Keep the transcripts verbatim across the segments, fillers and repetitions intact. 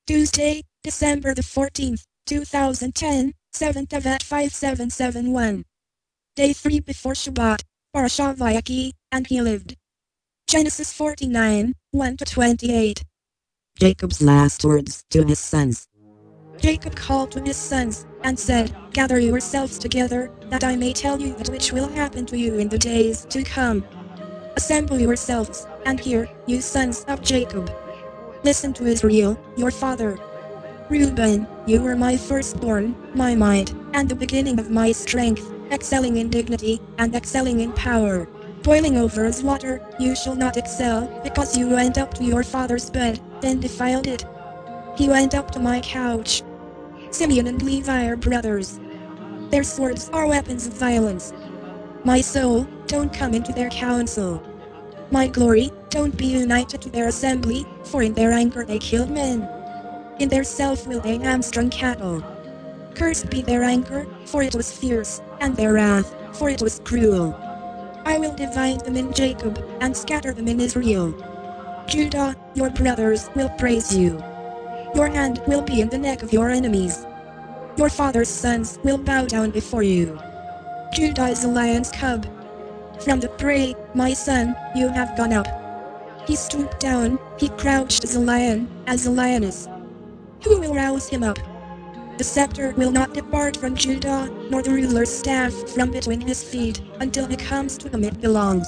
Tuesday, December the fourteenth, two thousand ten, seven Tevet five seven seven one. Day three before Shabbat, Parashah Vayaki, and he lived. Genesis forty-nine, one to twenty-eight. Jacob's last words to his sons. Jacob called to his sons, and said, Gather yourselves together, that I may tell you that which will happen to you in the days to come. Assemble yourselves, and hear, you sons of Jacob. Listen to Israel, your father. Reuben, you were my firstborn, my might, and the beginning of my strength, excelling in dignity, and excelling in power. Boiling over as water, you shall not excel, because you went up to your father's bed, then defiled it. He went up to my couch. Simeon and Levi are brothers. Their swords are weapons of violence. My soul, don't come into their council. My glory, don't be united to their assembly, for in their anger they killed men. In their self will they hamstrung cattle. Cursed be their anger, for it was fierce, and their wrath, for it was cruel. I will divide them in Jacob, and scatter them in Israel. Judah, your brothers will praise you. Your hand will be in the neck of your enemies. Your father's sons will bow down before you. Judah is a lion's cub. From the prey, my son, you have gone up. He stooped down, he crouched as a lion, as a lioness. Who will rouse him up? The scepter will not depart from Judah, nor the ruler's staff from between his feet, until he comes to whom it belongs.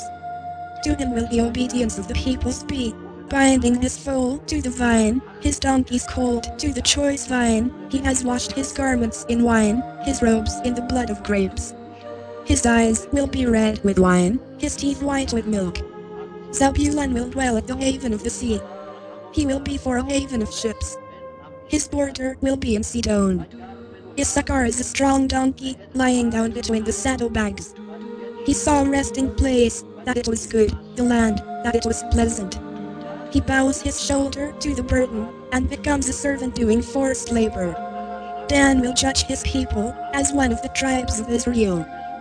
To him will the obedience of the peoples be, binding his foal to the vine, his donkey's colt to the choice vine. He has washed his garments in wine, his robes in the blood of grapes. His eyes will be red with wine, his teeth white with milk. Zebulun will dwell at the haven of the sea. He will be for a haven of ships. His border will be in Sidon. Issachar is a strong donkey, lying down between the saddlebags. He saw a resting place, that it was good, the land, that it was pleasant. He bows his shoulder to the burden, and becomes a servant doing forced labor. Dan will judge his people, as one of the tribes of Israel.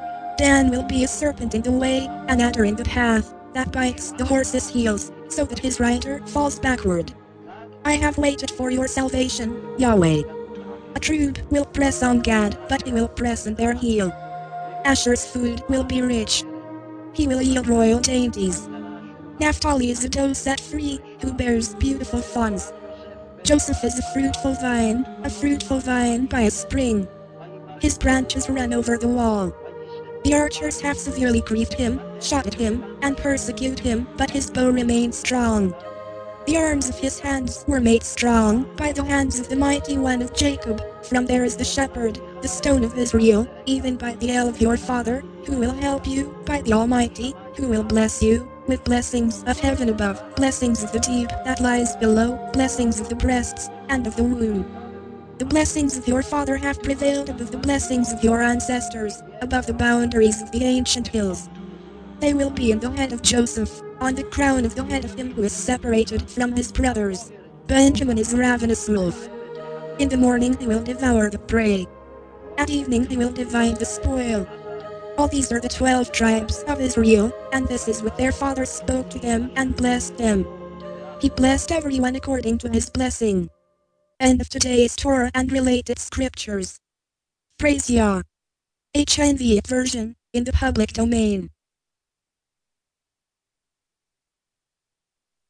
Dan will be a serpent in the way, an adder in the path, that bites the horse's heels, so that his rider falls backward. I have waited for your salvation, Yahweh. A troop will press on Gad, but he will press on their heel. Asher's food will be rich. He will yield royal dainties. Naphtali is a doe set free, who bears beautiful fawns. Joseph is a fruitful vine, a fruitful vine by a spring. His branches run over the wall. The archers have severely grieved him, shot at him, and persecute him, but his bow remained strong. The arms of his hands were made strong by the hands of the mighty one of Jacob. From there is the shepherd, the stone of Israel, even by the El of your father, who will help you, by the Almighty, who will bless you, with blessings of heaven above, blessings of the deep that lies below, blessings of the breasts, and of the womb. The blessings of your father have prevailed above the blessings of your ancestors, above the boundaries of the ancient hills. They will be in the head of Joseph, on the crown of the head of him who is separated from his brothers. Benjamin is a ravenous wolf. In the morning he will devour the prey. At evening he will divide the spoil. All these are the twelve tribes of Israel, and this is what their father spoke to them and blessed them. He blessed everyone according to his blessing. End of today's Torah and related scriptures. Praise Yah. H N V version, in the public domain.